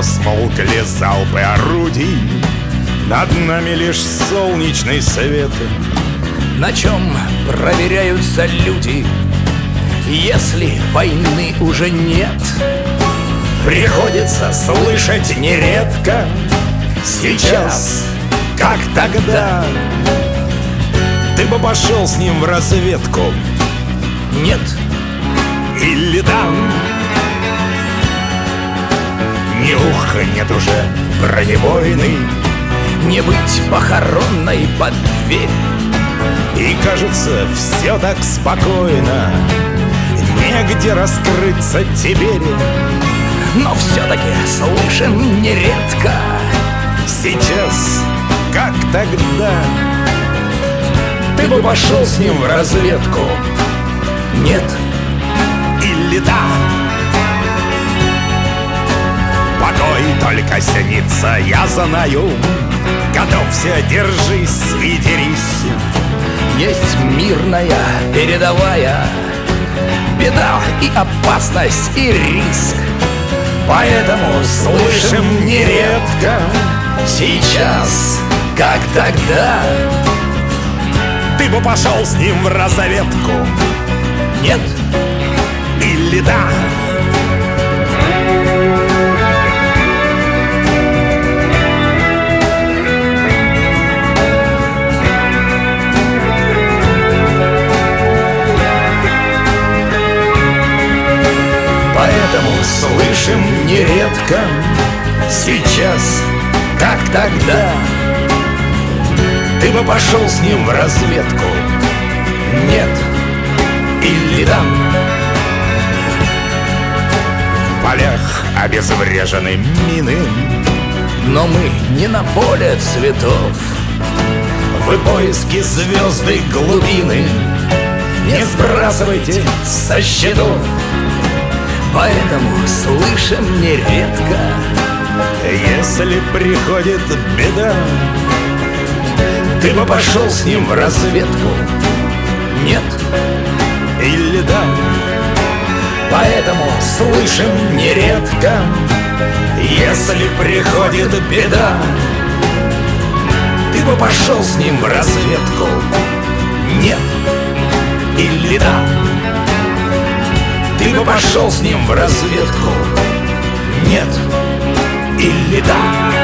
смолкли залпы орудий, над нами лишь солнечный свет. На чем проверяются люди, если войны уже нет? Приходится слышать нередко: сейчас, как тогда. Ты бы пошел с ним в разведку? Нет. Или да? Ни уха нет уже бронебойной, Не быть похоронной под дверь. и кажется, все так спокойно, негде раскрыться теперь. Но все-таки слышим нередко: сейчас, как тогда. Ты бы пошел с ним в разведку? нет. Или да? Покой только снится, я знаю. Готовься, держись и дерись. Есть мирная передовая, беда и опасность и риск. Поэтому слышим нередко: Сейчас, как тогда. ты бы пошел с ним в разведку? Нет. Или да? Поэтому слышим нередко: сейчас, как тогда. Ты бы пошел с ним в разведку? Нет. Или да? В полях обезврежены мины, Но мы не на поле цветов. в поиске звезды глубины. Не сбрасывайте со счетов. Поэтому слышим нередко: Если приходит беда, ты бы пошел с ним в разведку? нет. Или да? Поэтому слышим нередко: если приходит беда, ты бы пошел с ним в разведку? Нет. Или да? Ты бы пошел с ним в разведку? Нет. Или да?